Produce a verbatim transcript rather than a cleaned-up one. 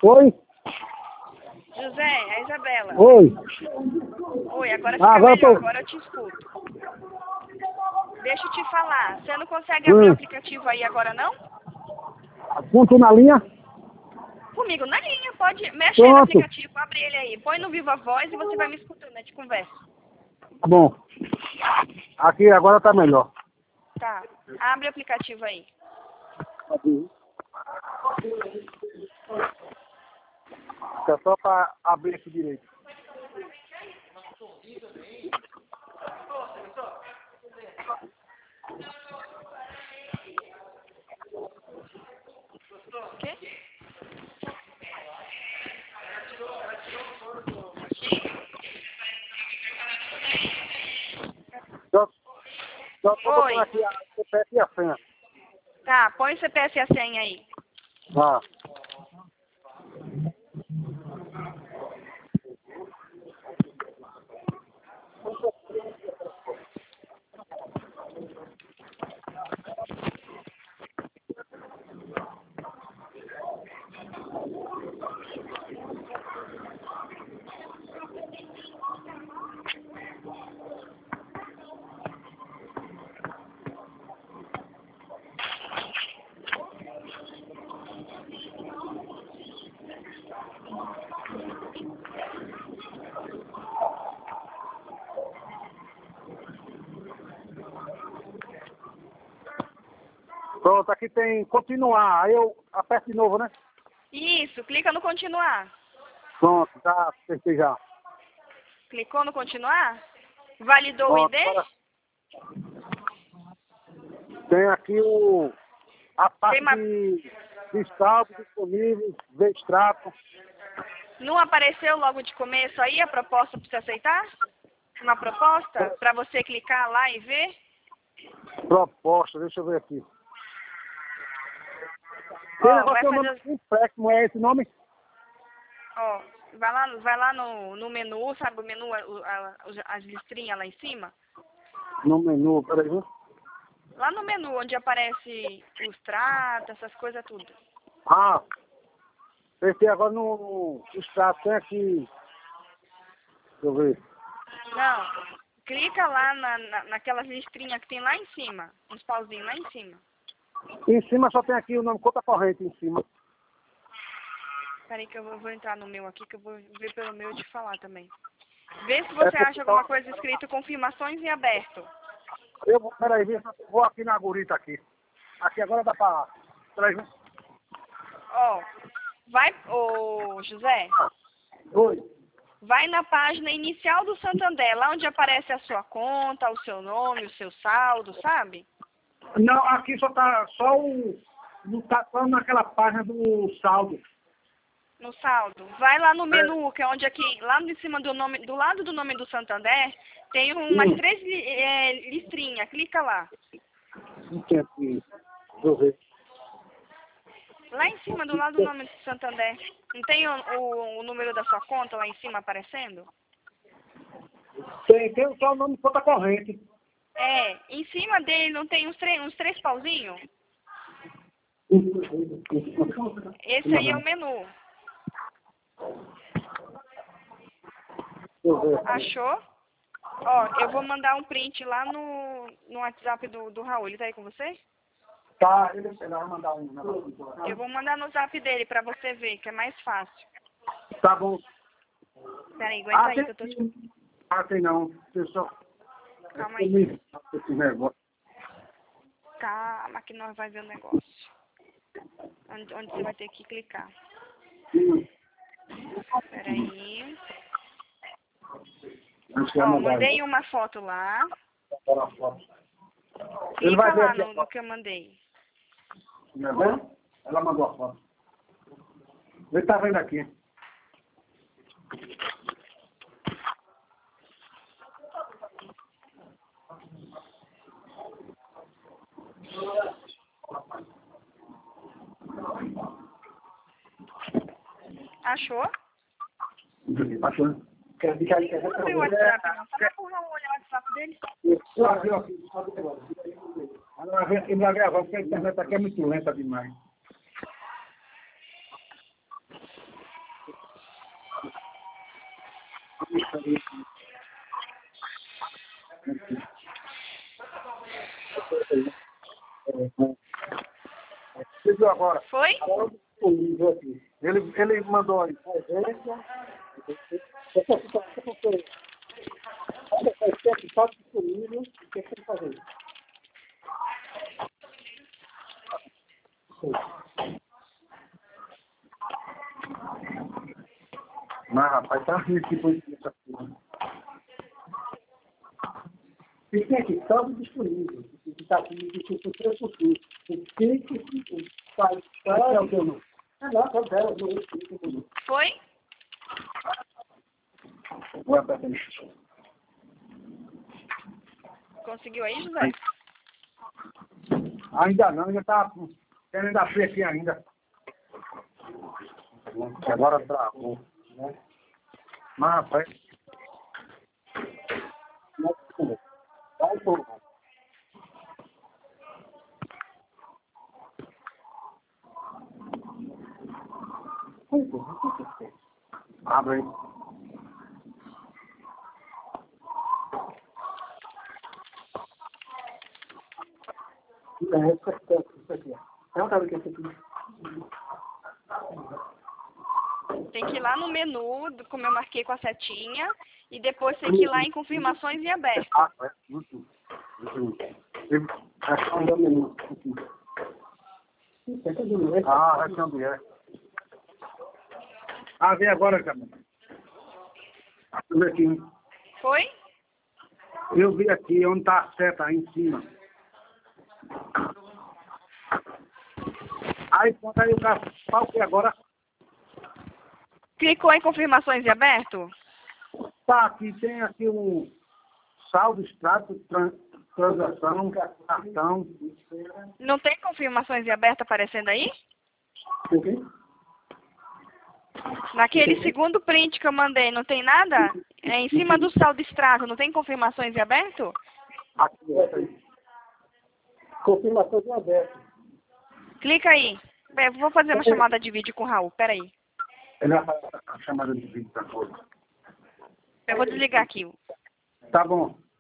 Oi? José, é a Isabela. Oi? Oi, agora fica Ah, agora melhor, tô... agora eu te escuto. Deixa eu te falar, você não consegue abrir Hum. o aplicativo aí agora não? Ponto na linha? Comigo na linha, pode. Mexe aí no Pronto. aplicativo, abre ele aí. Põe no Viva Voz e você vai me escutando, a gente conversa. Tá bom. Aqui agora tá melhor. Tá, abre o aplicativo aí. É só pra abrir aqui direito. O quê? Só, só tô botando Oi. aqui a C P F e a senha. Tá, põe o C P F e a senha aí. Tá. Pronto, aqui tem continuar. Aí eu aperto de novo, né? Isso, clica no continuar. Pronto, já apertei já. Clicou no continuar? Validou o I Pronto, D? agora tem aqui o, a parte Tem uma... de, de saldo disponível, de extrato. Não apareceu logo de começo aí a proposta para você aceitar? Uma proposta para você clicar lá e ver? Proposta, deixa eu ver aqui. Tem Ó, negócio vai que é o fazer... nome empréstimo, é esse nome? Ó, vai lá, vai lá no, no menu, sabe o menu, a- a- as listrinhas lá em cima? No menu, peraí, viu? Lá no menu, onde aparece os tratos, essas coisas tudo. Ah, apertei agora no, no extrato, tem aqui. Deixa eu ver. Não, clica lá na, na, naquelas listrinhas que tem lá em cima, uns pauzinhos lá em cima. Em cima só tem aqui o nome conta corrente em cima. Peraí que eu vou, vou entrar no meu aqui, que eu vou ver pelo meu e te falar também. Vê se você É acha alguma pessoal, coisa escrito confirmações em aberto. eu vou, peraí, viu? Vou aqui na gurita aqui. Aqui agora dá pra. Peraí, viu? Ó, vai, ô José, Oi. vai na página inicial do Santander, lá onde aparece a sua conta, o seu nome, o seu saldo, sabe? Não, aqui só tá só o. Não tá só naquela página do saldo. No saldo. Vai lá no menu, que é onde aqui, lá em cima do nome, do lado do nome do Santander, tem umas Hum. três li- é, listrinhas, clica lá. Não tem aqui. Deixa eu ver. Lá em cima, do lado do nome do Santander. Não tem o, o, o número da sua conta lá em cima aparecendo? Tem, tem só o nome conta corrente. É, em cima dele não tem uns, três uns três pauzinhos? Esse aí é o menu. Deixa eu ver. Achou? Ó, eu vou mandar um print lá no, no WhatsApp do, do Raul. Ele tá aí com você? Tá, ele vai mandar um negócio. Eu vou mandar no zap dele pra você ver, que é mais fácil. Tá bom. Peraí, aguenta Ah, aí tem que eu tô te... sim. Ah, tem não. Pessoal. Calma aí. Esse negócio. Calma que nós vai ver o negócio. Onde, onde você vai ter que clicar. Peraí. Acho que vai Ó, mandar. mandei uma foto lá. Ele Clica vai ver lá aqui a no, no foto. que eu mandei. Não é bem? Ela mandou a foto. Ele tá vendo aqui. Achou? Achou? Quer dizer que aí quer Não abriu o WhatsApp, não. Fala pro Raul olhar o WhatsApp dele. Agora ele vai gravar, porque a internet aqui é muito lenta demais. Você viu agora? Foi? Ele, ele mandou aí. Mas, rapaz, tá ruim aqui por isso. Você tem aqui, saldo disponível. Você está aqui, você três por cento. Você tem que faz para o teu nome. Ah, não, tá zero, não é. Foi? Conseguiu aí, José? Ainda não, ainda tá querendo abrir aqui ainda. Agora travou. Mas, rapaz. Vai, pô. Abre aí. É, isso aqui. É um cara que esse aqui. Tem que ir lá no menu, do- como eu marquei com a setinha, e depois tem que ir lá em confirmações e aberto. Ah, é. Muito. Muito. Ah, vai ser mulher. Ah, vem agora, cara. Deixa eu ver aqui. Foi? Eu vi aqui onde tá a seta aí em cima. Aí, quando aí o cara fala que agora Clicou em confirmações e aberto? tá aqui, tem aqui um saldo, extrato, tran- transação, cartão. Não tem confirmações e aberto aparecendo aí? O quê? Naquele segundo print que eu mandei, não tem nada? É em cima do saldo extrato, não tem confirmações e aberto? Aqui, essa aí. Confirmação de aberto. Clica aí. Pera, eu vou fazer uma chamada de vídeo com o Raul, peraí. Ele vai fazer a chamada de vídeo da coisa. Eu vou desligar aqui. Tá bom.